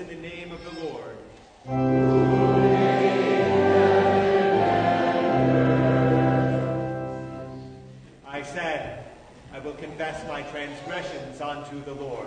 the name of the Lord. I said, I will confess my transgressions unto the Lord.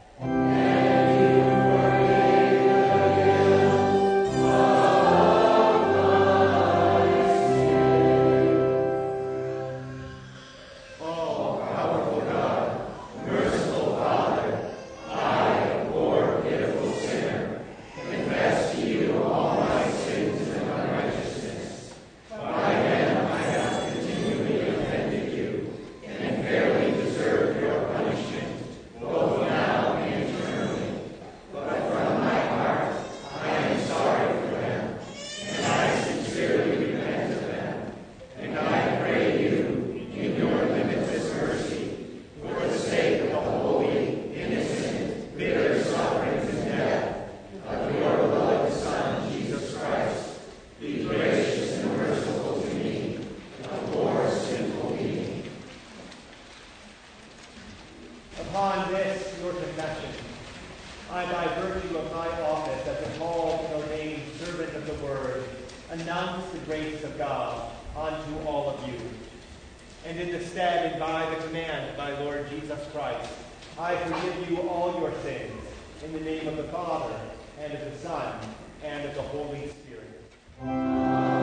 Upon this, your confession, I, by virtue of my office as a called and ordained servant of the word, announce the grace of God unto all of you. And in the stead and by the command of my Lord Jesus Christ, I forgive you all your sins, in the name of the Father, and of the Son, and of the Holy Spirit.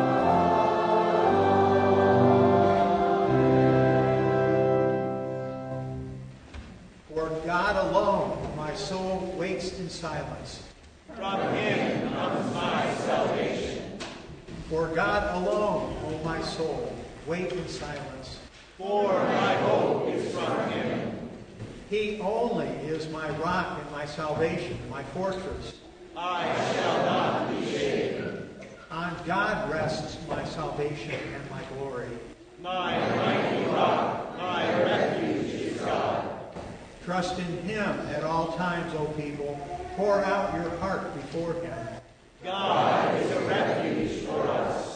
For God alone, my soul waits in silence. From him comes my salvation. For God alone, O my soul, wait in silence. For my hope is from him. He only is my rock and my salvation, my fortress. I shall not be shaken. On God rests my salvation and my glory. My mighty rock, my refuge is God. Trust in him at all times, O people. Pour out your heart before him. God is a refuge for us.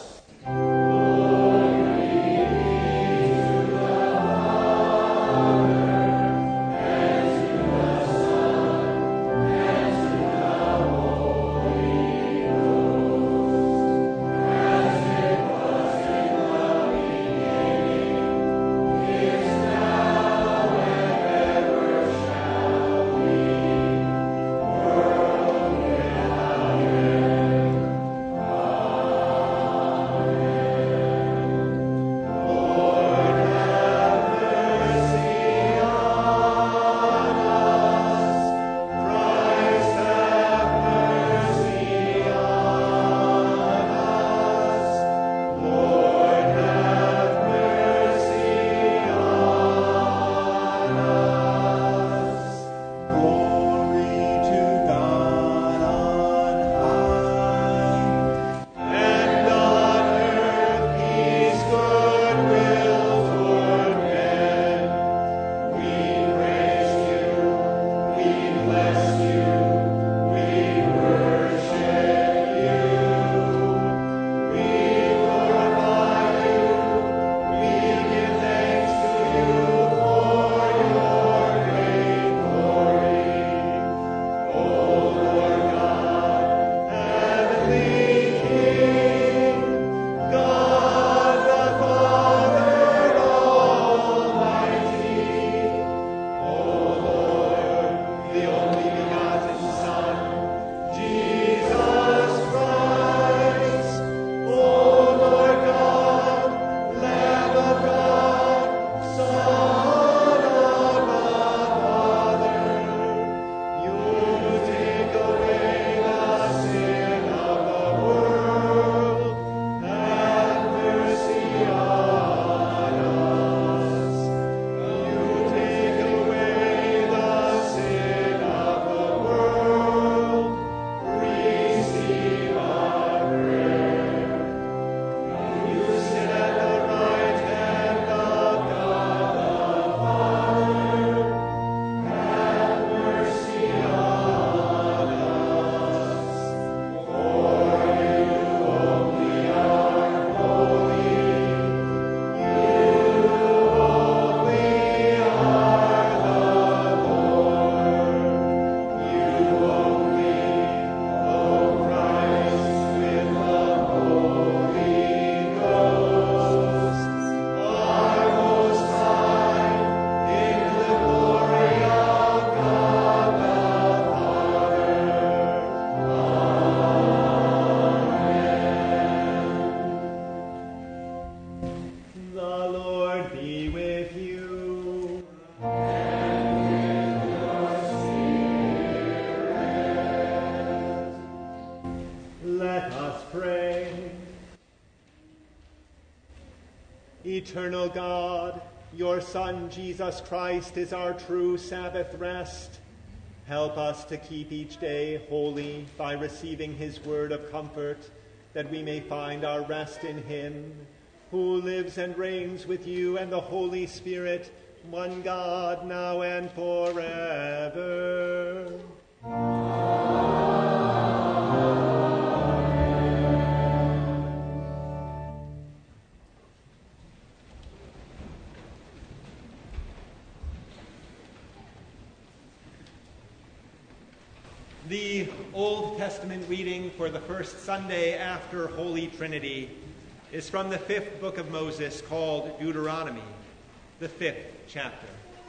Eternal God, your Son, Jesus Christ, is our true Sabbath rest. Help us to keep each day holy by receiving his word of comfort, that we may find our rest in him, who lives and reigns with you and the Holy Spirit, one God, now and forever. The Old Testament reading for the first Sunday after Holy Trinity is from the 5th book of Moses, called Deuteronomy, the 5th chapter.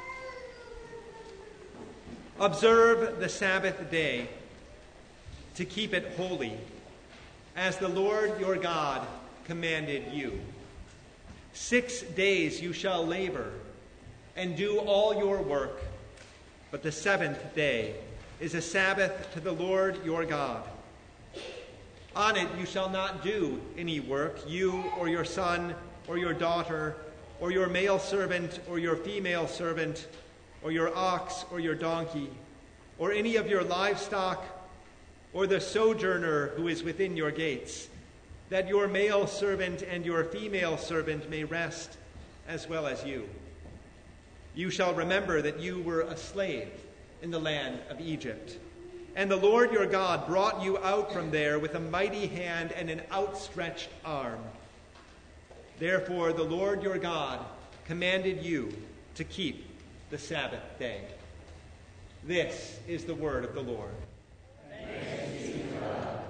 Observe the Sabbath day to keep it holy, as the Lord your God commanded you. 6 days you shall labor and do all your work, but the 7th day is a Sabbath to the Lord your God. On it you shall not do any work, you or your son or your daughter, or your male servant or your female servant, or your ox or your donkey, or any of your livestock, or the sojourner who is within your gates, that your male servant and your female servant may rest as well as you. You shall remember that you were a slave in the land of Egypt, and the Lord your God brought you out from there with a mighty hand and an outstretched arm. Therefore the Lord your God commanded you to keep the Sabbath day. This is the word of the Lord. Thanks be to God.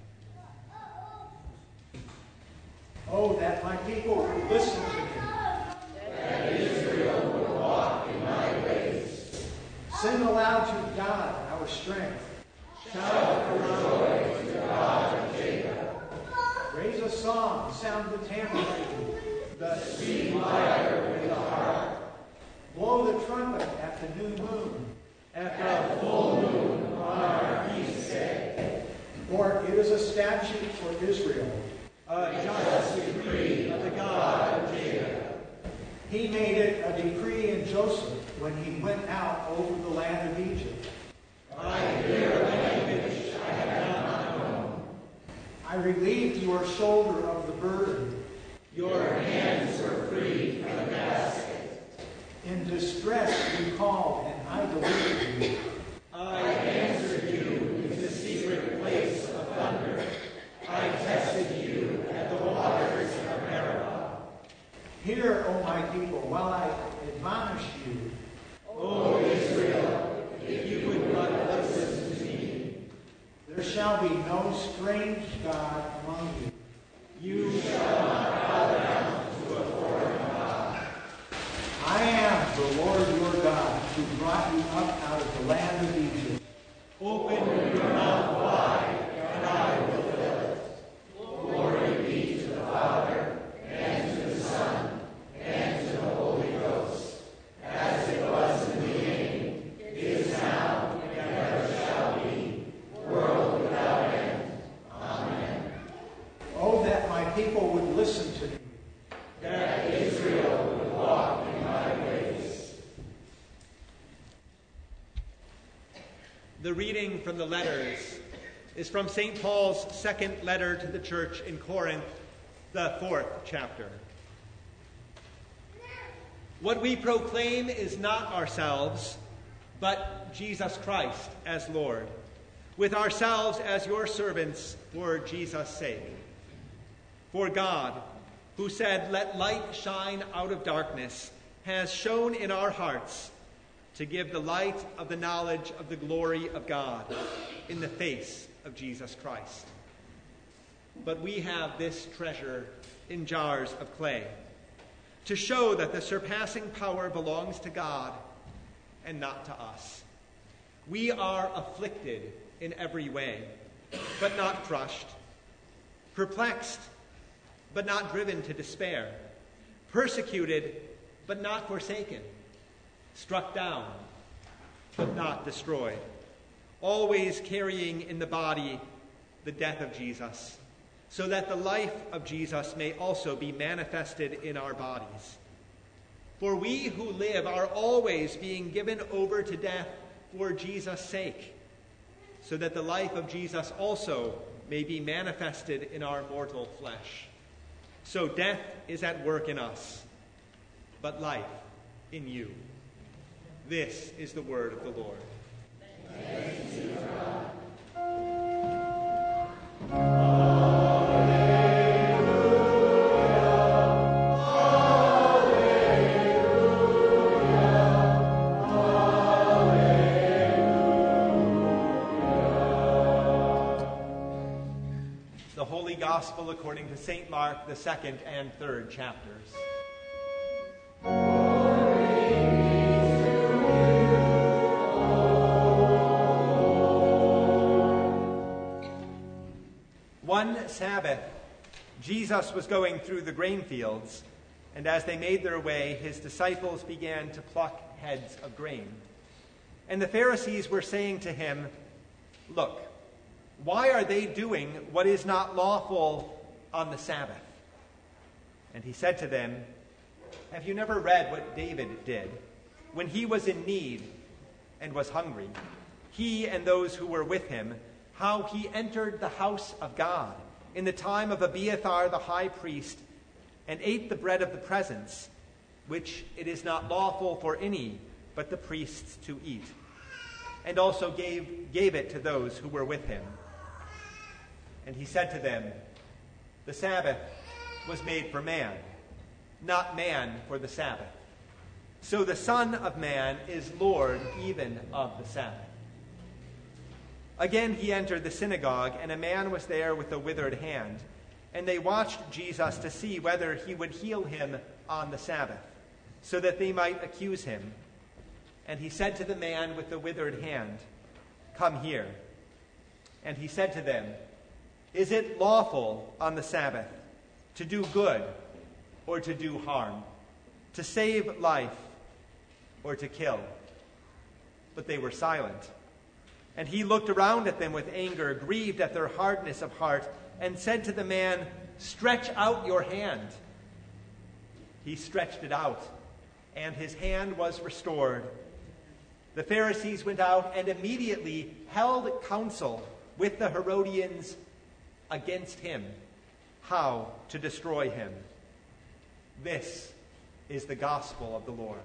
Oh, that my people would listen to me. That Israel would walk in my ways. Sing aloud to God, our strength. Shout for joy to the God of Jacob. Raise a song, sound the tambourine. The sweet lyre with the harp. Blow the trumpet at the new moon. At the full moon on our feast day. For it is a statute for Israel, A just decree of the God of Jacob. He made it a decree in Joseph when he went out over the land of Egypt. I hear a language I have not known. I relieved your shoulder of the burden. Your hands were freed from the basket. In distress you called, and I delivered you. I answered you in the secret place of thunder. I tested you at the waters of Meribah. Hear, O my people, while I admonish you. O Israel, if you would but listen to me. There shall be no strange God among you. You shall not bow down to a foreign God. I am the Lord your God, who brought you up out of the land of Egypt. Open your mouth wide, and I will fill it. Glory be to the Father, and to the Son, and to the Holy Ghost, as it was in the beginning, is now, and ever shall be, world without end. Amen. Oh, that my people would listen to me. That Israel would walk in my ways. The reading from the letters is from St. Paul's second letter to the church in Corinth, the 4th chapter. What we proclaim is not ourselves, but Jesus Christ as Lord, with ourselves as your servants for Jesus' sake. For God, who said, "Let light shine out of darkness," has shone in our hearts to give the light of the knowledge of the glory of God in the face of Jesus Christ. But we have this treasure in jars of clay, to show that the surpassing power belongs to God and not to us. We are afflicted in every way, but not crushed, perplexed, but not driven to despair, persecuted, but not forsaken, struck down, but not destroyed, always carrying in the body the death of Jesus, so that the life of Jesus may also be manifested in our bodies. For we who live are always being given over to death for Jesus' sake, so that the life of Jesus also may be manifested in our mortal flesh. So death is at work in us, but life in you. This is the word of the Lord. Thanks be to God. The Holy Gospel according to St. Mark, the 2nd and 3rd chapters. One Sabbath, Jesus was going through the grain fields, and as they made their way, his disciples began to pluck heads of grain. And the Pharisees were saying to him, "Look, why are they doing what is not lawful on the Sabbath?" And he said to them, "Have you never read what David did when he was in need and was hungry, he and those who were with him, how he entered the house of God in the time of Abiathar the high priest and ate the bread of the presence, which it is not lawful for any but the priests to eat, and also gave it to those who were with him?" And he said to them, "The Sabbath was made for man, not man for the Sabbath. So the Son of Man is Lord even of the Sabbath." Again he entered the synagogue, and a man was there with a withered hand. And they watched Jesus to see whether he would heal him on the Sabbath, so that they might accuse him. And he said to the man with the withered hand, "Come here." And he said to them, "Is it lawful on the Sabbath to do good or to do harm, to save life or to kill?" But they were silent. And he looked around at them with anger, grieved at their hardness of heart, and said to the man, "Stretch out your hand." He stretched it out, and his hand was restored. The Pharisees went out and immediately held counsel with the Herodians against him, how to destroy him. This is the gospel of the Lord.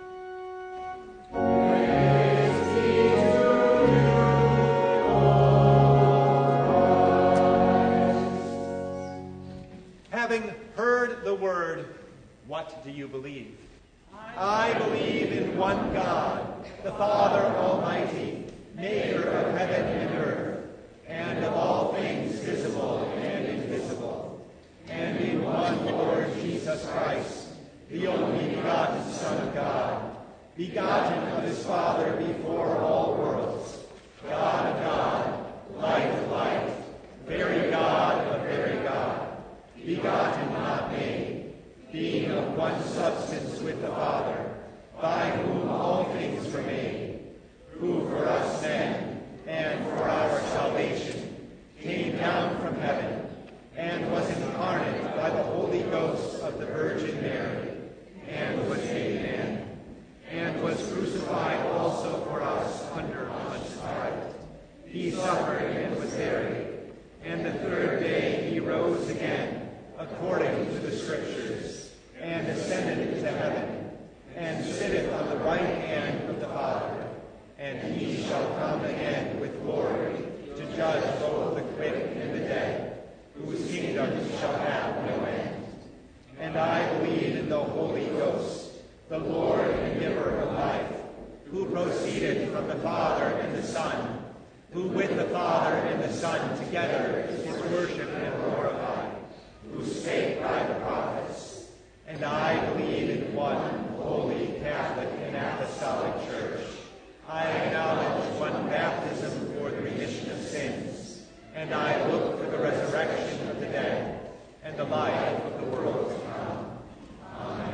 Having heard the word, what do you believe? I believe in one God, the Father Almighty, maker of heaven and earth, and of all things visible and invisible, and in one Lord Jesus Christ, the only begotten Son of God, begotten of his Father before all worlds, God of God, light of light, very God of very God, begotten, not made, being of one substance with the Father, by whom all things were made, who for us men and for our salvation came down from heaven and was incarnate by the Holy Ghost of the Virgin Mary, and was made man, and was crucified also for us under Pontius Pilate. He suffered and was buried, and the third day he rose again, according to the Scriptures, and ascended into heaven, and sitteth on the right hand of the Father. And he shall come again with glory to judge both the quick and the dead, whose kingdom shall have no end. And I believe in the Holy Ghost, the Lord and giver of life, who proceeded from the Father and the Son, who with the Father and the Son together is worshipped and glorified, who spake by the prophets. And I believe in one holy, Catholic, and Apostolic Church. I acknowledge one baptism for the remission of sins, and I look for the resurrection of the dead and the life of the world to come. Amen.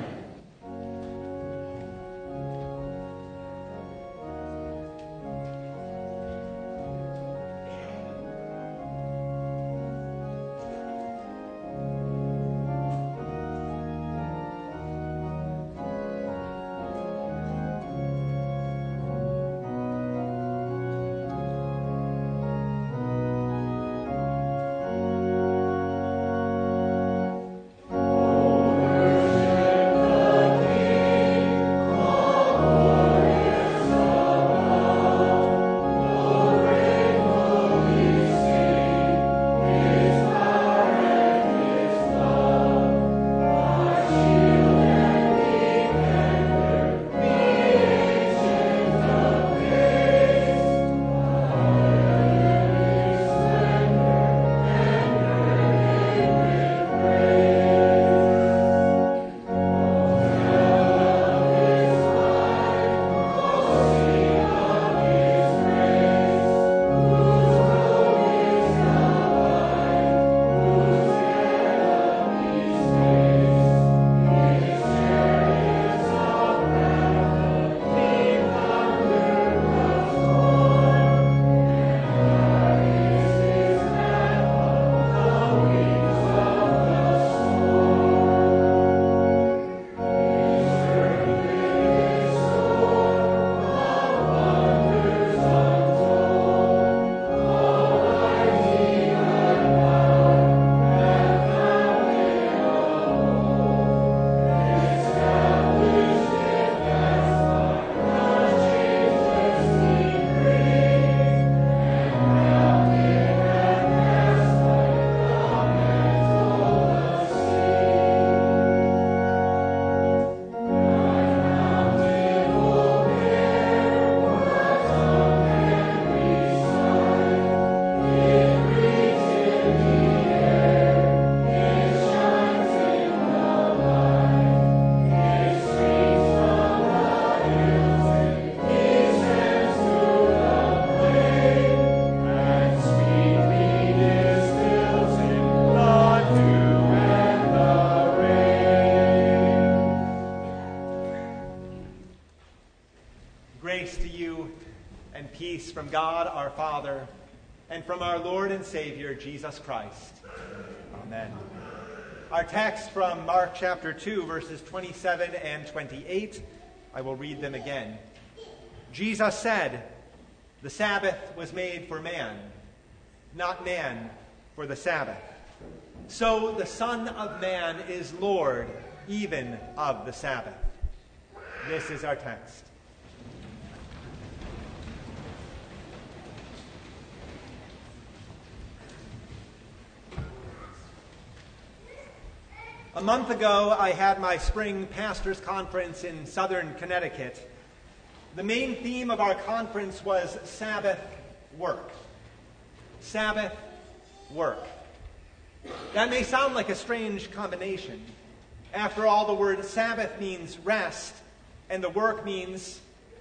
Grace to you and peace from God our Father and from our Lord and Savior, Jesus Christ. Amen. Our text from Mark chapter 2, verses 27 and 28. I will read them again. Jesus said, "The Sabbath was made for man, not man for the Sabbath. So the Son of Man is Lord even of the Sabbath." This is our text. A month ago, I had my spring pastors' conference in southern Connecticut. The main theme of our conference was Sabbath work. Sabbath work. That may sound like a strange combination. After all, the word Sabbath means rest, and the word work means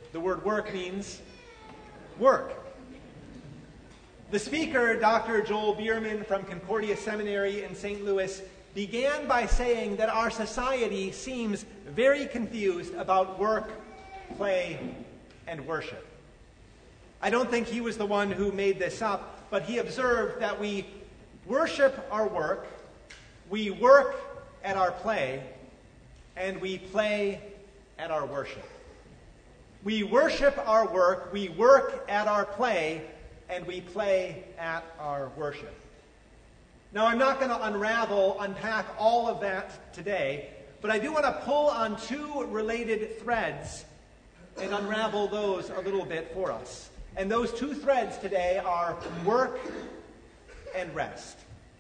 work. The speaker, Dr. Joel Bierman from Concordia Seminary in St. Louis, began by saying that our society seems very confused about work, play, and worship. I don't think he was the one who made this up, but he observed that we worship our work, we work at our play, and we play at our worship. We worship our work, we work at our play, and we play at our worship. Now, I'm not going to unpack all of that today, but I do want to pull on two related threads and unravel those a little bit for us. And those two threads today are work and rest.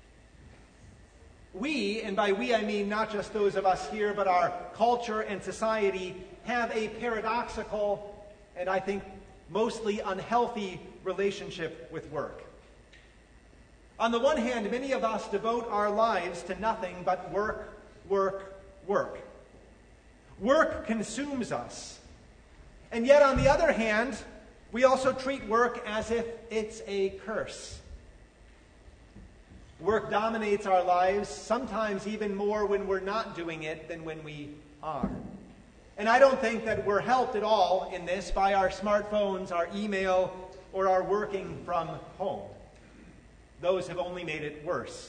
We, and by we I mean not just those of us here, but our culture and society, have a paradoxical and I think mostly unhealthy relationship with work. On the one hand, many of us devote our lives to nothing but work, work, work. Work consumes us. And yet, on the other hand, we also treat work as if it's a curse. Work dominates our lives, sometimes even more when we're not doing it than when we are. And I don't think that we're helped at all in this by our smartphones, our email, or our working from home. Those have only made it worse.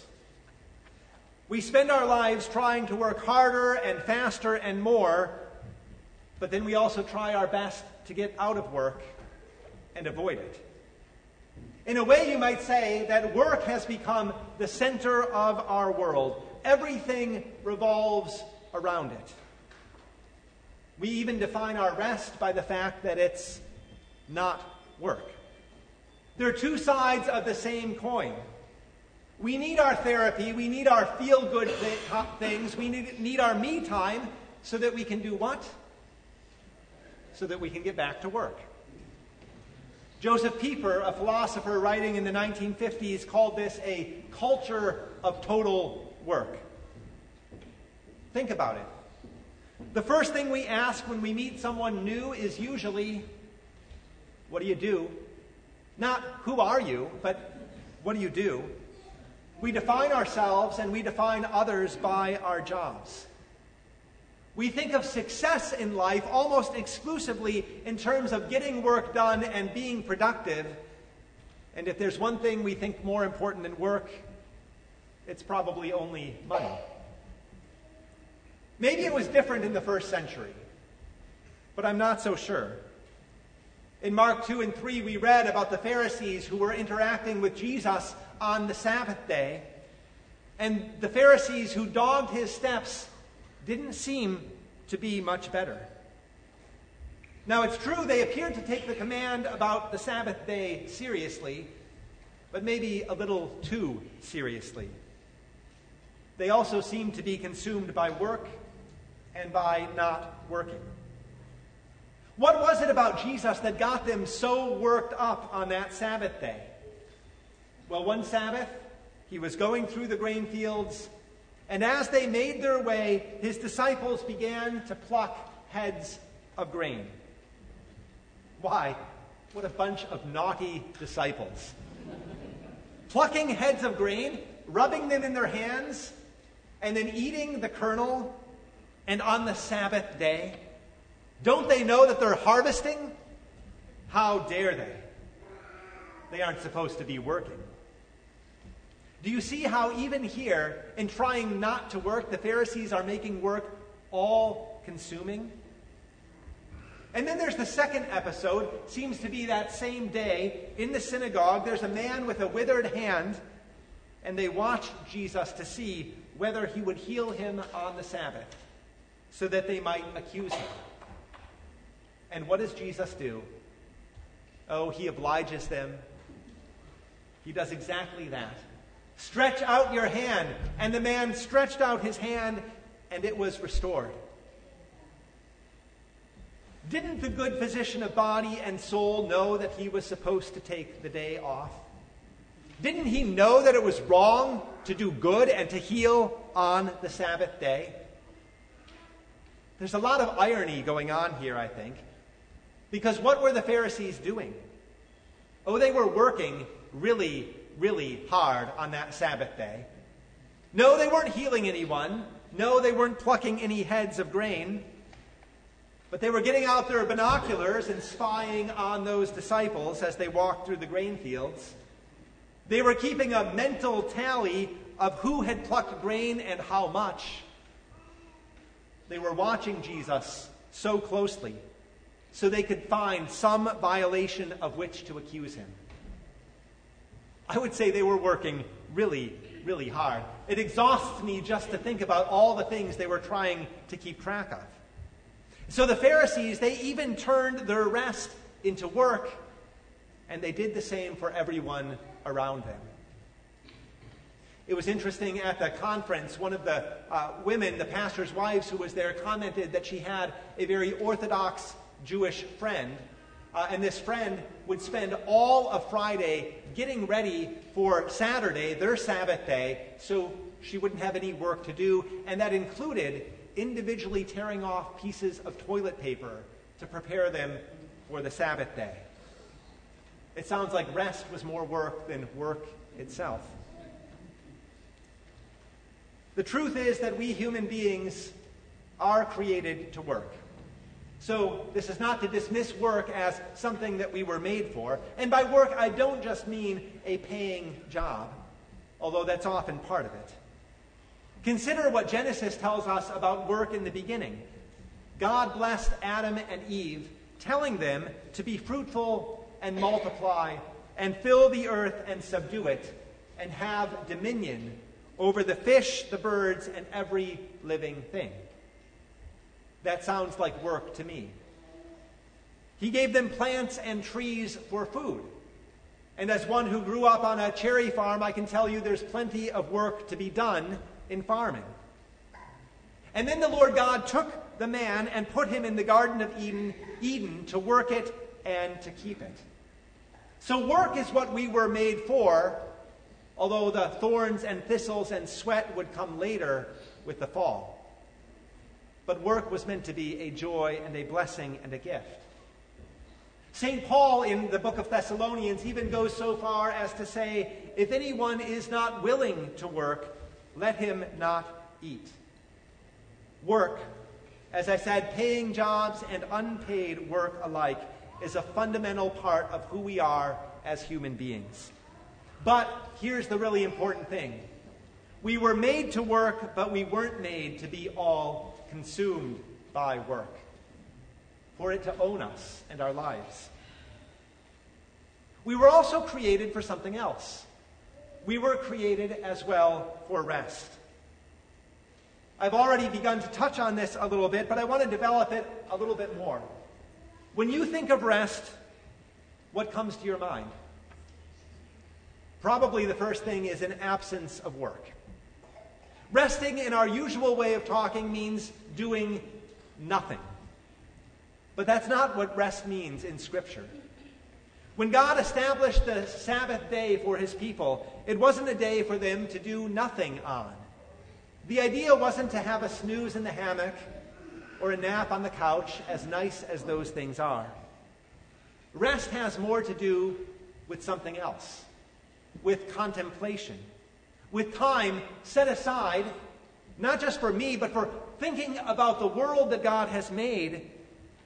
We spend our lives trying to work harder and faster and more, but then we also try our best to get out of work and avoid it. In a way, you might say that work has become the center of our world. Everything revolves around it. We even define our rest by the fact that it's not work. There are two sides of the same coin. We need our therapy, we need our feel-good things, we need our me time so that we can do what? So that we can get back to work. Joseph Pieper, a philosopher writing in the 1950s, called this a culture of total work. Think about it. The first thing we ask when we meet someone new is usually, what do you do? Not who are you, but what do you do? We define ourselves and we define others by our jobs. We think of success in life almost exclusively in terms of getting work done and being productive. And if there's one thing we think more important than work, it's probably only money. Maybe it was different in the first century, but I'm not so sure. In Mark 2 and 3, we read about the Pharisees who were interacting with Jesus on the Sabbath day. And the Pharisees who dogged his steps didn't seem to be much better. Now, it's true they appeared to take the command about the Sabbath day seriously, but maybe a little too seriously. They also seemed to be consumed by work and by not working. What was it about Jesus that got them so worked up on that Sabbath day? Well, one Sabbath, he was going through the grain fields, and as they made their way, his disciples began to pluck heads of grain. Why? What a bunch of naughty disciples. Plucking heads of grain, rubbing them in their hands, and then eating the kernel, and on the Sabbath day. Don't they know that they're harvesting? How dare they? They aren't supposed to be working. Do you see how even here, in trying not to work, the Pharisees are making work all-consuming? And then there's the second episode. Seems to be that same day. In the synagogue, there's a man with a withered hand, and they watch Jesus to see whether he would heal him on the Sabbath, so that they might accuse him. And what does Jesus do? Oh, he obliges them. He does exactly that. Stretch out your hand. And the man stretched out his hand, and it was restored. Didn't the good physician of body and soul know that he was supposed to take the day off? Didn't he know that it was wrong to do good and to heal on the Sabbath day? There's a lot of irony going on here, I think. Because what were the Pharisees doing? Oh, they were working really, really hard on that Sabbath day. No, they weren't healing anyone. No, they weren't plucking any heads of grain. But they were getting out their binoculars and spying on those disciples as they walked through the grain fields. They were keeping a mental tally of who had plucked grain and how much. They were watching Jesus so closely so they could find some violation of which to accuse him. I would say they were working really, really hard. It exhausts me just to think about all the things they were trying to keep track of. So the Pharisees, they even turned their rest into work, and they did the same for everyone around them. It was interesting at the conference, one of the women, the pastor's wives who was there, commented that she had a very Orthodox Jewish friend, and this friend would spend all of Friday getting ready for Saturday, their Sabbath day, so she wouldn't have any work to do, and that included individually tearing off pieces of toilet paper to prepare them for the Sabbath day. It sounds like rest was more work than work itself. The truth is that we human beings are created to work. So this is not to dismiss work as something that we were made for. And by work, I don't just mean a paying job, although that's often part of it. Consider what Genesis tells us about work in the beginning. God blessed Adam and Eve, telling them to be fruitful and multiply and fill the earth and subdue it and have dominion over the fish, the birds, and every living thing. That sounds like work to me. He gave them plants and trees for food. And as one who grew up on a cherry farm, I can tell you there's plenty of work to be done in farming. And then the Lord God took the man and put him in the Garden of Eden to work it and to keep it. So work is what we were made for, although the thorns and thistles and sweat would come later with the fall. But work was meant to be a joy and a blessing and a gift. St. Paul in the book of Thessalonians even goes so far as to say, if anyone is not willing to work, let him not eat. Work, as I said, paying jobs and unpaid work alike, is a fundamental part of who we are as human beings. But here's the really important thing. We were made to work, but we weren't made to be all consumed by work, for it to own us and our lives. We were also created for something else. We were created as well for rest. I've already begun to touch on this a little bit, but I want to develop it a little bit more. When you think of rest, what comes to your mind? Probably the first thing is an absence of work. Resting in our usual way of talking means doing nothing. But that's not what rest means in Scripture. When God established the Sabbath day for his people, it wasn't a day for them to do nothing on. The idea wasn't to have a snooze in the hammock or a nap on the couch, as nice as those things are. Rest has more to do with something else, with contemplation, with time set aside, not just for me, but for thinking about the world that God has made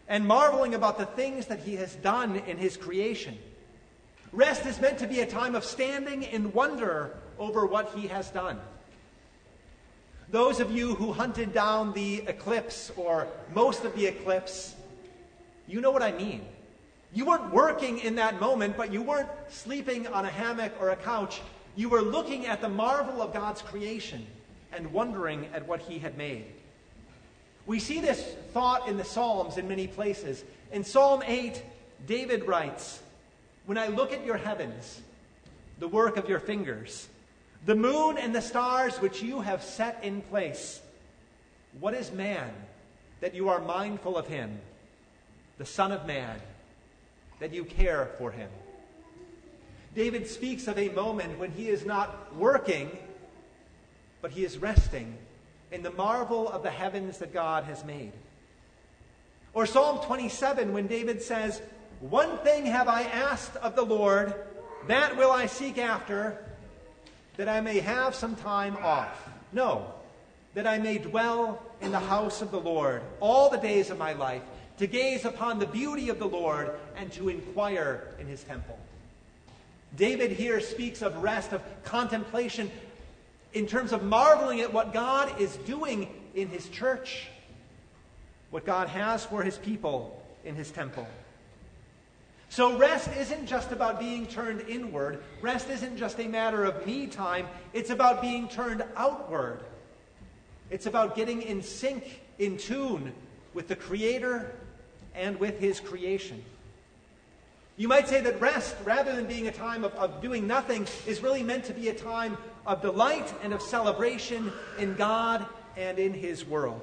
and marveling about the things that he has done in his creation. Rest is meant to be a time of standing in wonder over what he has done. Those of you who hunted down the eclipse, or most of the eclipse, you know what I mean. You weren't working in that moment, but you weren't sleeping on a hammock or a couch. You were looking at the marvel of God's creation and wondering at what he had made. We see this thought in the Psalms in many places. In Psalm 8, David writes, "When I look at your heavens, the work of your fingers, the moon and the stars which you have set in place, what is man that you are mindful of him, the Son of Man, that you care for him?" David speaks of a moment when he is not working, but he is resting in the marvel of the heavens that God has made. Or Psalm 27, when David says, "One thing have I asked of the Lord, that will I seek after, that I may have some time off. No, that I may dwell in the house of the Lord all the days of my life, to gaze upon the beauty of the Lord and to inquire in his temple." David here speaks of rest, of contemplation, in terms of marveling at what God is doing in his church, what God has for his people in his temple. So rest isn't just about being turned inward. Rest isn't just a matter of me time. It's about being turned outward. It's about getting in sync, in tune with the Creator and with his creation. You might say that rest, rather than being a time of doing nothing, is really meant to be a time of delight and of celebration in God and in his world.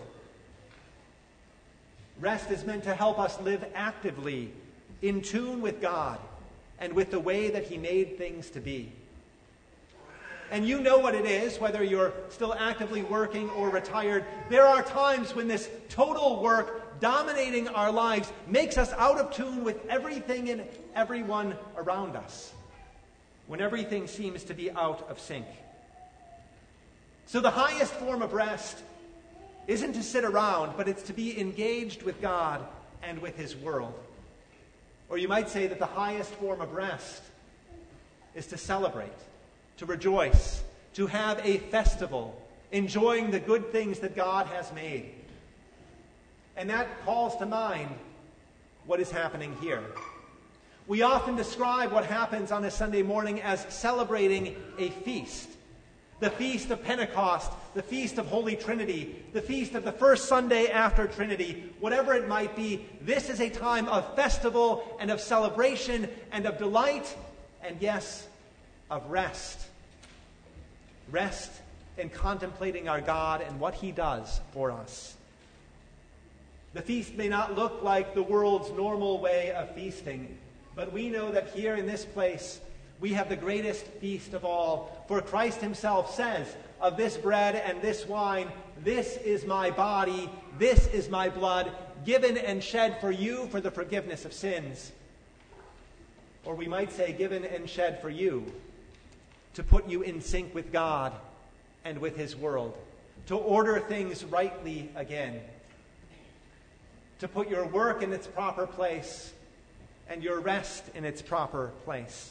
Rest is meant to help us live actively in tune with God and with the way that he made things to be. And you know what it is, whether you're still actively working or retired. There are times when this total work dominating our lives makes us out of tune with everything and everyone around us, when everything seems to be out of sync. So the highest form of rest isn't to sit around, but it's to be engaged with God and with his world. Or you might say that the highest form of rest is to celebrate, to rejoice, to have a festival, enjoying the good things that God has made. And that calls to mind what is happening here. We often describe what happens on a Sunday morning as celebrating a feast. The Feast of Pentecost, the Feast of Holy Trinity, the Feast of the first Sunday after Trinity, whatever it might be, this is a time of festival and of celebration and of delight and, yes, of rest. Rest in contemplating our God and what he does for us. The feast may not look like the world's normal way of feasting, but we know that here in this place, we have the greatest feast of all. For Christ himself says, "Of this bread and this wine, this is my body, this is my blood, given and shed for you for the forgiveness of sins." Or we might say, given and shed for you, to put you in sync with God and with his world, to order things rightly again, to put your work in its proper place and your rest in its proper place.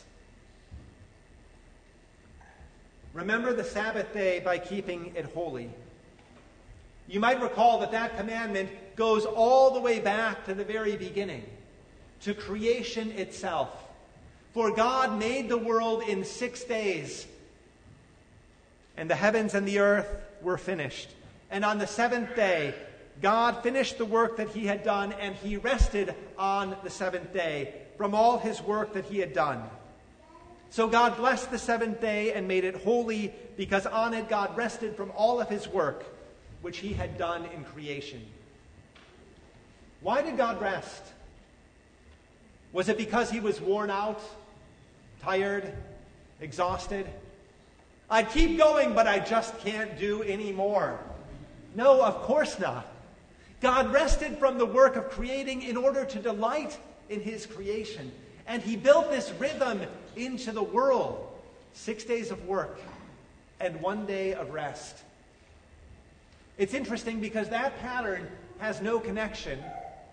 Remember the Sabbath day by keeping it holy. You might recall that that commandment goes all the way back to the very beginning, to creation itself. For God made the world in 6 days, and the heavens and the earth were finished. And on the 7th day, God finished the work that he had done, and he rested on the 7th day from all his work that he had done. So God blessed the 7th day and made it holy, because on it God rested from all of his work which he had done in creation. Why did God rest? Was it because he was worn out, tired, exhausted? I'd keep going, but I just can't do any more. No, of course not. God rested from the work of creating in order to delight in his creation. And he built this rhythm into the world. 6 days of work and 1 day of rest. It's interesting because that pattern has no connection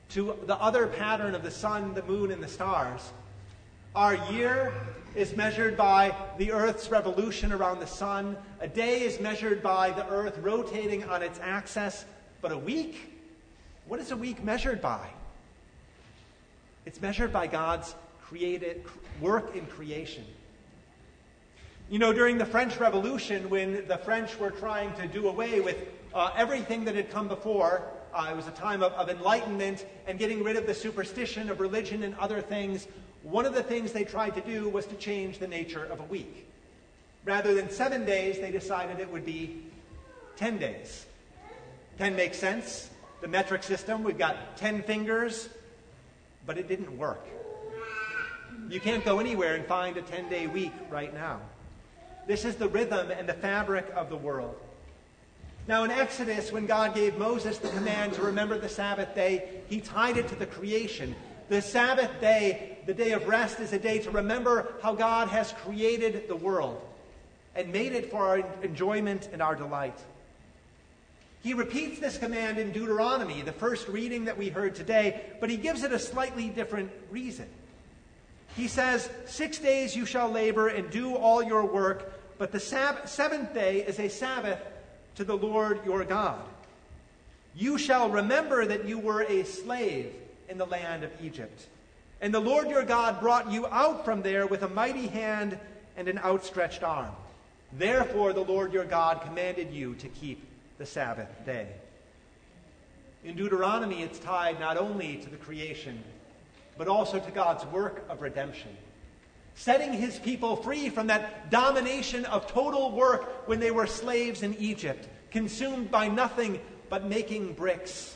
to the other pattern of the sun, the moon, and the stars. Our year is measured by the Earth's revolution around the sun. A day is measured by the Earth rotating on its axis. But a week? What is a week measured by? It's measured by God's created work in creation. You know, during the French Revolution, when the French were trying to do away with everything that had come before, it was a time of enlightenment and getting rid of the superstition of religion and other things. One of the things they tried to do was to change the nature of a week. Rather than 7 days, they decided it would be 10 days. 10 makes sense. The metric system, we've got 10 fingers, but it didn't work. You can't go anywhere and find a 10-day week right now. This is the rhythm and the fabric of the world. Now in Exodus, when God gave Moses the command to remember the Sabbath day, he tied it to the creation. The Sabbath day, the day of rest, is a day to remember how God has created the world and made it for our enjoyment and our delight. He repeats this command in Deuteronomy, the first reading that we heard today, but he gives it a slightly different reason. He says, 6 days you shall labor and do all your work, but the seventh day is a Sabbath to the Lord your God. You shall remember that you were a slave in the land of Egypt, and the Lord your God brought you out from there with a mighty hand and an outstretched arm. Therefore the Lord your God commanded you to keep the Sabbath day. In Deuteronomy, it's tied not only to the creation, but also to God's work of redemption, setting his people free from that domination of total work when they were slaves in Egypt, consumed by nothing but making bricks.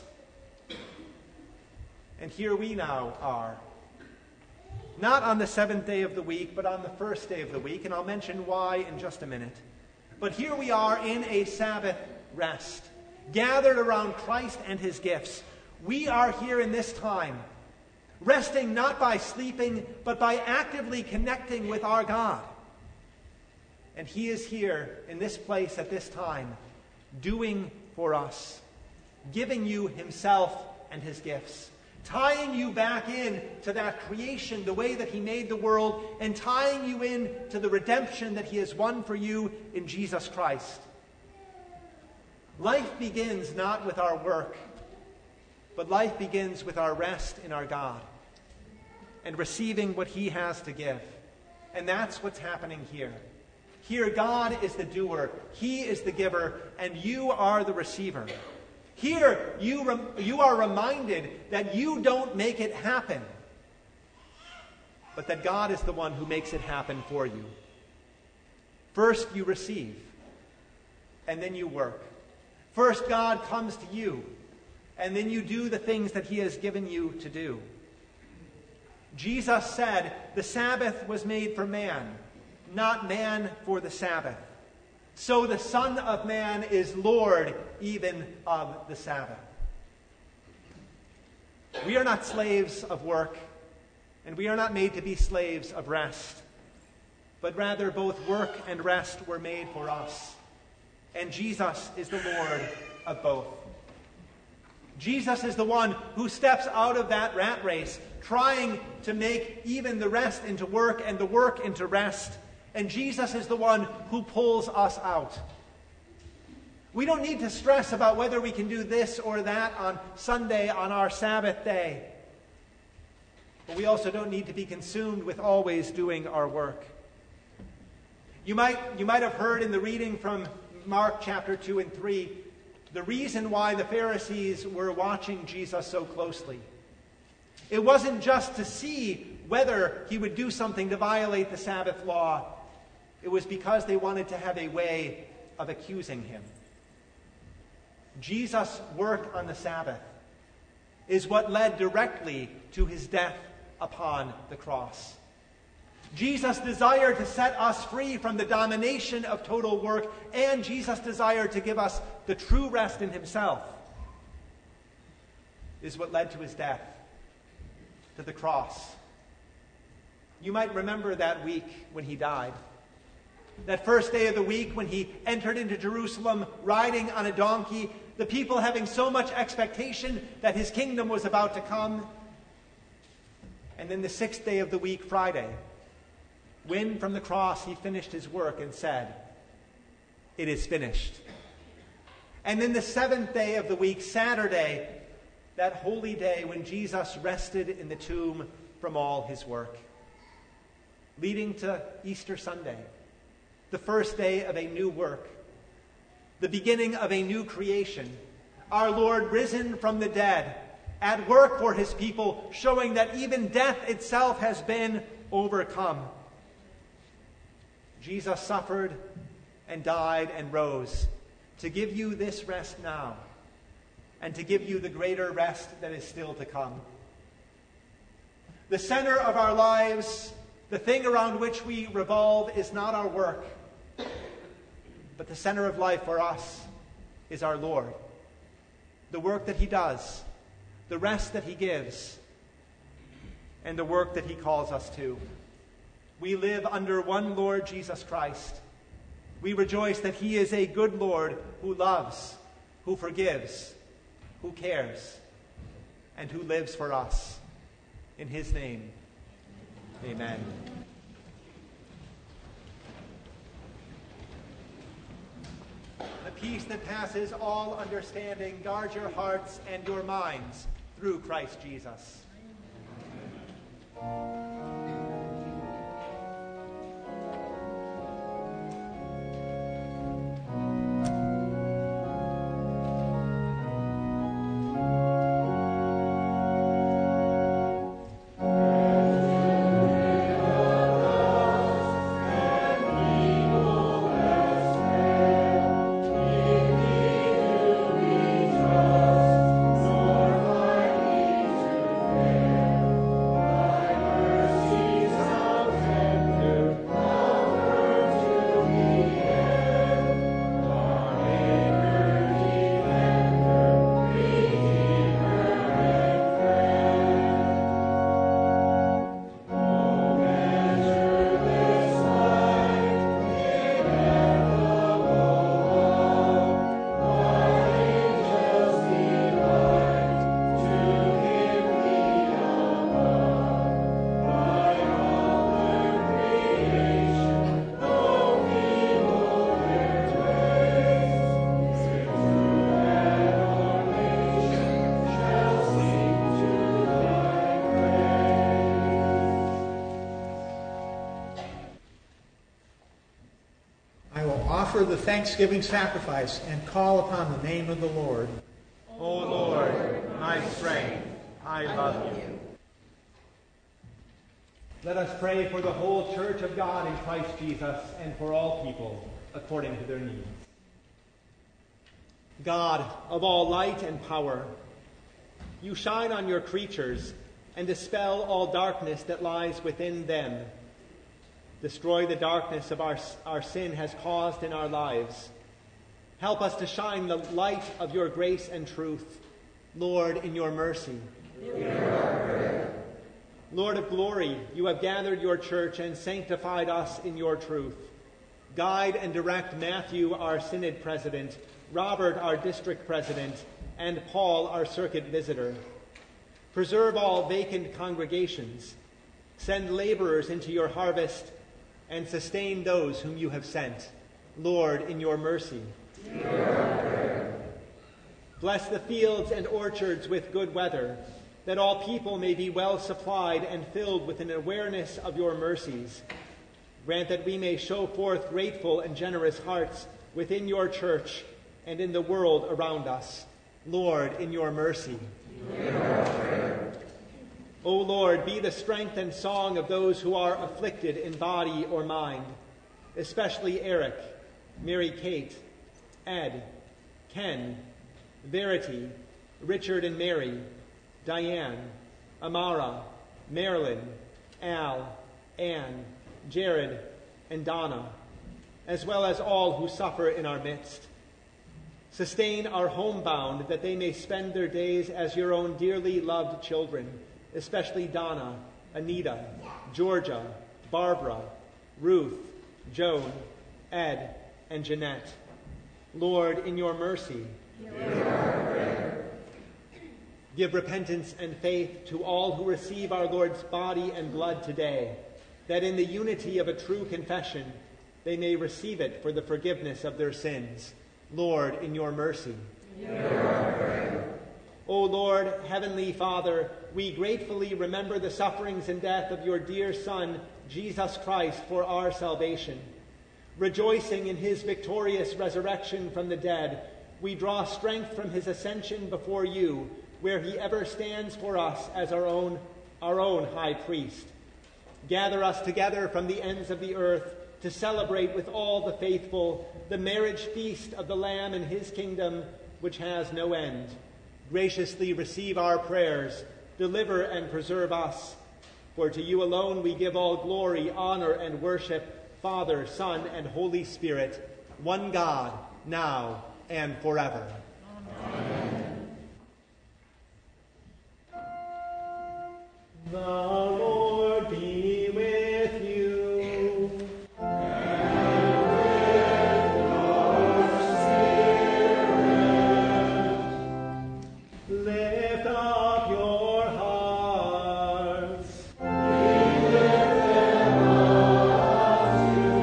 And here we now are, not on the seventh day of the week, but on the first day of the week, and I'll mention why in just a minute. But here we are in a Sabbath rest, gathered around Christ and his gifts. We are here in this time, resting not by sleeping, but by actively connecting with our God. And he is here in this place at this time, doing for us, giving you himself and his gifts, tying you back in to that creation, the way that he made the world, and tying you in to the redemption that he has won for you in Jesus Christ. Life begins not with our work, but life begins with our rest in our God and receiving what he has to give. And that's what's happening here. Here, God is the doer, he is the giver, and you are the receiver. Here, you are reminded that you don't make it happen, but that God is the one who makes it happen for you. First, you receive, and then you work. First, God comes to you, and then you do the things that he has given you to do. Jesus said, the Sabbath was made for man, not man for the Sabbath. So the Son of Man is Lord even of the Sabbath. We are not slaves of work, and we are not made to be slaves of rest, but rather both work and rest were made for us. And Jesus is the Lord of both. Jesus is the one who steps out of that rat race, trying to make even the rest into work and the work into rest. And Jesus is the one who pulls us out. We don't need to stress about whether we can do this or that on Sunday, on our Sabbath day. But we also don't need to be consumed with always doing our work. You might have heard in the reading from Mark chapter 2 and 3, the reason why the Pharisees were watching Jesus so closely. It wasn't just to see whether he would do something to violate the Sabbath law. It was because they wanted to have a way of accusing him. Jesus' work on the Sabbath is what led directly to his death upon the cross. Jesus' desire to set us free from the domination of total work, and Jesus' desire to give us the true rest in himself, is what led to his death, to the cross. You might remember that week when he died. That first day of the week when he entered into Jerusalem riding on a donkey, the people having so much expectation that his kingdom was about to come. And then the 6th day of the week, Friday, when from the cross he finished his work and said, "It is finished." And then the 7th day of the week, Saturday, that holy day when Jesus rested in the tomb from all his work, leading to Easter Sunday, the first day of a new work, the beginning of a new creation, our Lord risen from the dead, at work for his people, showing that even death itself has been overcome. Jesus suffered and died and rose to give you this rest now, and to give you the greater rest that is still to come. The center of our lives, the thing around which we revolve, is not our work, but the center of life for us is our Lord. The work that he does, the rest that he gives, and the work that he calls us to. We live under one Lord Jesus Christ. We rejoice that he is a good Lord who loves, who forgives, who cares, and who lives for us. In his name, amen. The peace that passes all understanding, guard your hearts and your minds through Christ Jesus. Offer the thanksgiving sacrifice and call upon the name of the Lord. O Lord, my strength, I love you. Let us pray for the whole church of God in Christ Jesus and for all people according to their needs. God of all light and power, you shine on your creatures and dispel all darkness that lies within them. Destroy the darkness of our sin has caused in our lives. Help us to shine the light of your grace and truth, Lord, in your mercy. Lord of glory, you have gathered your church and sanctified us in your truth. Guide and direct Matthew, our synod president, Robert, our district president, and Paul, our circuit visitor. Preserve all vacant congregations. Send laborers into your harvest and sustain those whom you have sent. Lord, in your mercy. Bless the fields and orchards with good weather, that all people may be well supplied and filled with an awareness of your mercies. Grant that we may show forth grateful and generous hearts within your church and in the world around us. Lord, in your mercy. O Lord, be the strength and song of those who are afflicted in body or mind, especially Eric, Mary Kate, Ed, Ken, Verity, Richard and Mary, Diane, Amara, Marilyn, Al, Anne, Jared, and Donna, as well as all who suffer in our midst. Sustain our homebound, that they may spend their days as your own dearly loved children, especially Donna, Anita, Georgia, Barbara, Ruth, Joan, Ed, and Jeanette. Lord, in your mercy. Give repentance and faith to all who receive our Lord's body and blood today, that in the unity of a true confession they may receive it for the forgiveness of their sins. Lord, in your mercy. O Lord, Heavenly Father, we gratefully remember the sufferings and death of your dear Son, Jesus Christ, for our salvation. Rejoicing in his victorious resurrection from the dead, we draw strength from his ascension before you, where he ever stands for us as our own high priest. Gather us together from the ends of the earth to celebrate with all the faithful the marriage feast of the Lamb in his kingdom, which has no end. Graciously receive our prayers, deliver and preserve us. For to you alone we give all glory, honor, and worship, Father, Son, and Holy Spirit, one God, now and forever. Amen. The Lord be with you. And with your spirit. Lift up your hearts. We lift them up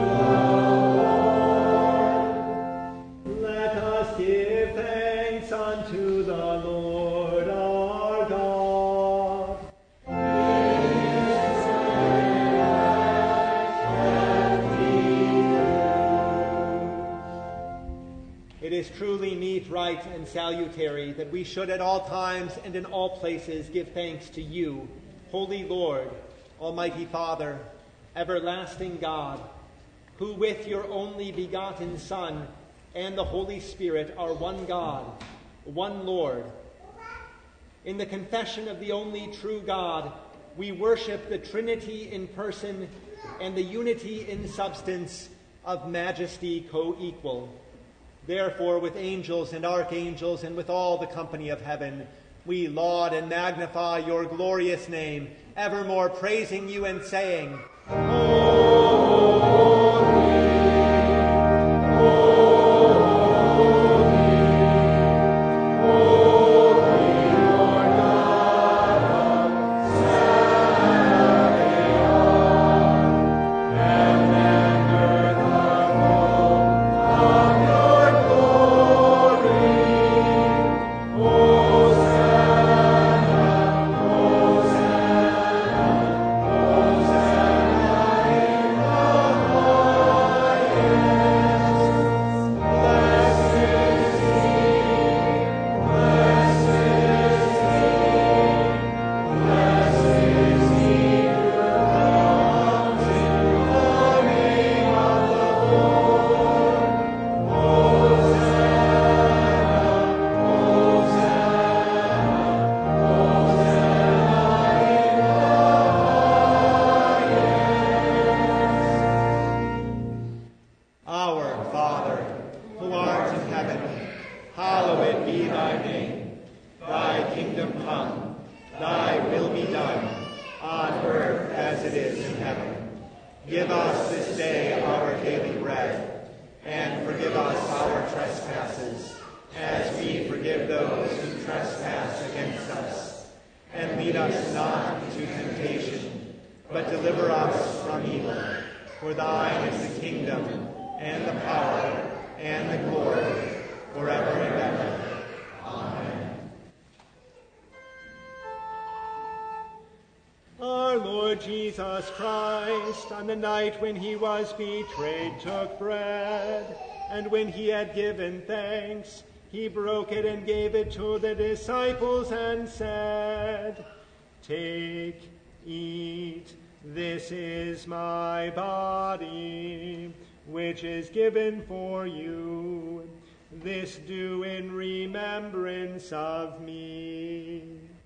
to the Lord. Let us give thanks unto the Lord our God. It is truly meet, right, and salutary that we should at all times and in all places give thanks to you, Holy Lord, Almighty Father, everlasting God, who with your only begotten Son and the Holy Spirit are one God, one Lord. In the confession of the only true God, we worship the Trinity in person and the unity in substance of majesty co-equal. Therefore, with angels and archangels and with all the company of heaven, we laud and magnify your glorious name, evermore praising you and saying, Give us this day our daily bread, and forgive us our trespasses, as we forgive those who trespass against us. And lead us not into temptation, but deliver us from evil. For thine is the kingdom, and the power, and the glory, forever and ever. Amen. Our Lord Jesus Christ, on the night when he was betrayed, took bread, and when he had given thanks, he broke it and gave it to the disciples and said, "Take, eat, this is my body, which is given for you. This do in remembrance of me."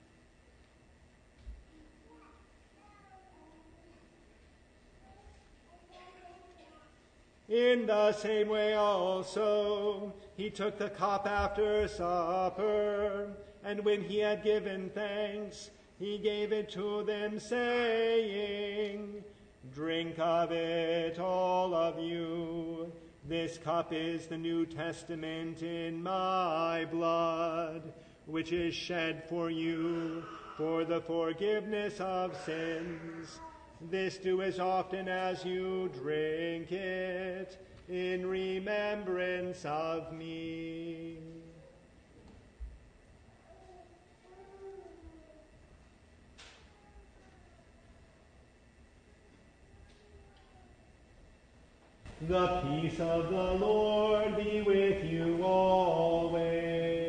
In the same way also, he took the cup after supper, and when he had given thanks, he gave it to them, saying, "Drink of it, all of you. This cup is the New Testament in my blood, which is shed for you for the forgiveness of sins. This do as often as you drink it in remembrance of me. The peace of the Lord be with you always.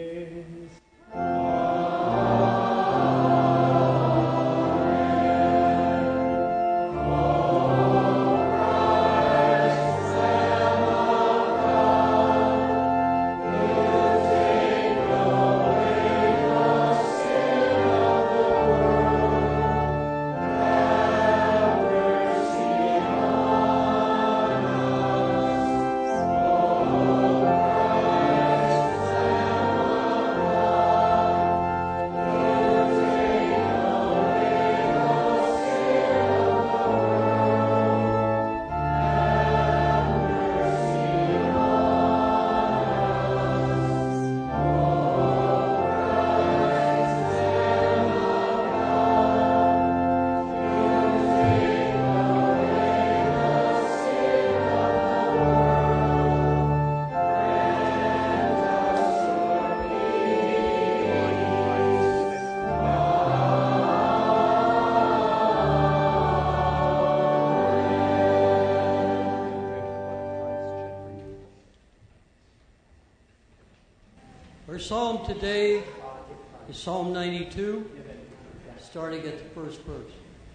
Our psalm today is Psalm 92, starting at the first verse.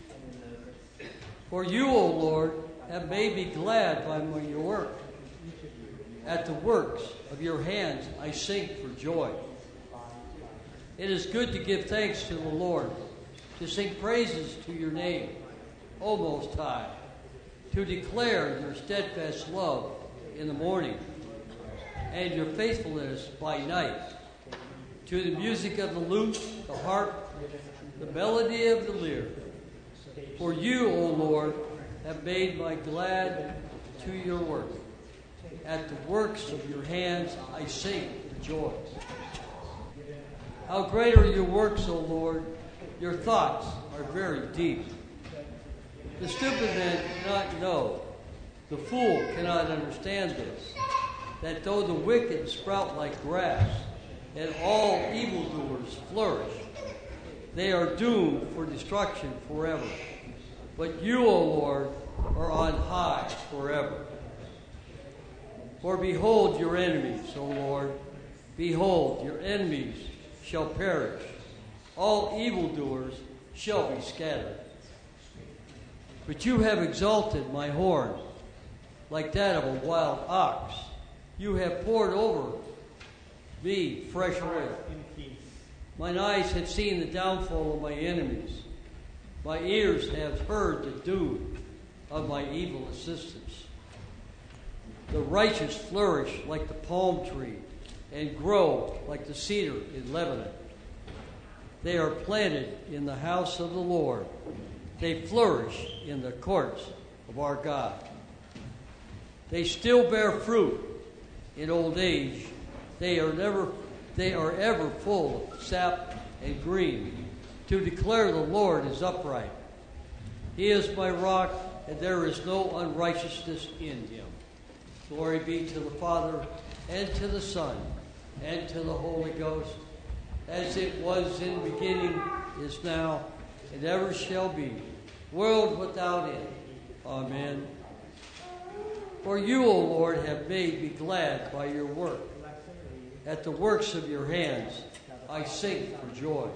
For you, O Lord, have made me glad by your work. At the works of your hands I sing for joy. It is good to give thanks to the Lord, to sing praises to your name, O Most High, to declare your steadfast love in the morning and your faithfulness by night, to the music of the lute, the harp, the melody of the lyre. For you, O Lord, have made me glad to your work. At the works of your hands I sing for joy. How great are your works, O Lord! Your thoughts are very deep. The stupid man cannot know, the fool cannot understand this, that though the wicked sprout like grass, and all evildoers flourish, they are doomed for destruction forever. But you, O Lord, are on high forever. For behold your enemies, O Lord, behold, your enemies shall perish. All evildoers shall be scattered. But you have exalted my horn like that of a wild ox. You have poured over me fresh oil. Mine eyes have seen the downfall of my enemies. My ears have heard the doom of my evil assistants. The righteous flourish like the palm tree and grow like the cedar in Lebanon. They are planted in the house of the Lord. They flourish in the courts of our God. They still bear fruit in old age. They are ever full of sap and green, to declare the Lord is upright. He is my rock, and there is no unrighteousness in him. Glory be to the Father, and to the Son, and to the Holy Ghost, as it was in the beginning, is now, and ever shall be, world without end. Amen. For you, O Lord, have made me glad by your work. At the works of your hands I sing for joy.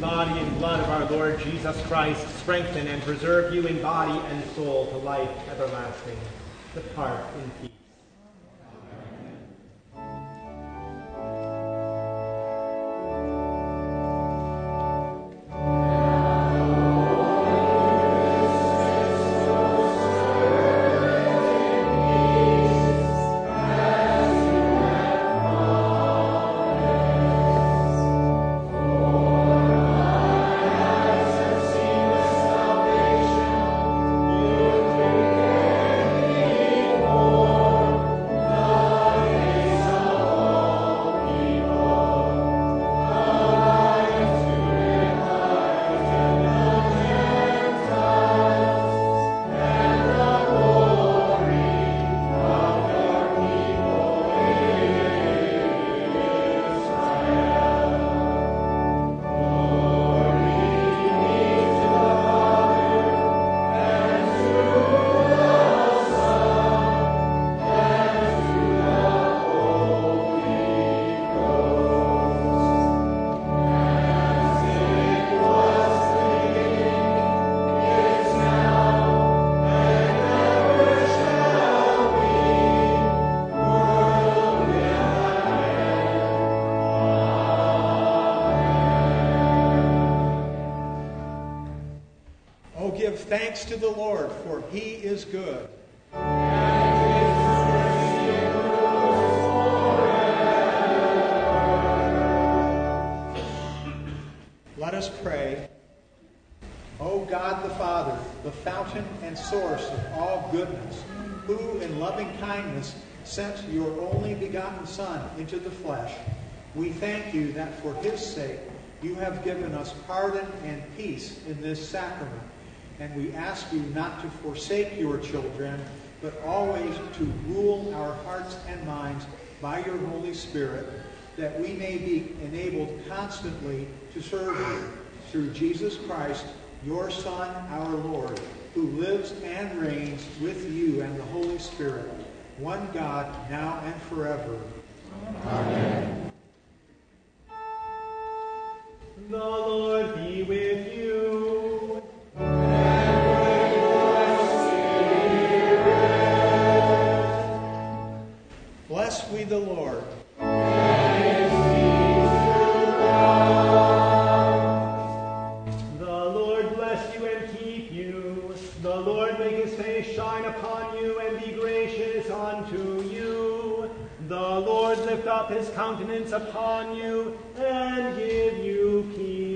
body and blood of our Lord Jesus Christ strengthen and preserve you in body and soul to life everlasting. Depart in peace. Give thanks to the Lord, for he is good. Let us pray. O God the Father, the fountain and source of all goodness, who in loving kindness sent your only begotten Son into the flesh, we thank you that for his sake you have given us pardon and peace in this sacrament. And we ask you not to forsake your children, but always to rule our hearts and minds by your Holy Spirit, that we may be enabled constantly to serve you through Jesus Christ, your Son, our Lord, who lives and reigns with you and the Holy Spirit, one God, now and forever. Amen. The Lord be with you. Bless we the Lord. The Lord bless you and keep you. The Lord make his face shine upon you and be gracious unto you. The Lord lift up his countenance upon you and give you peace.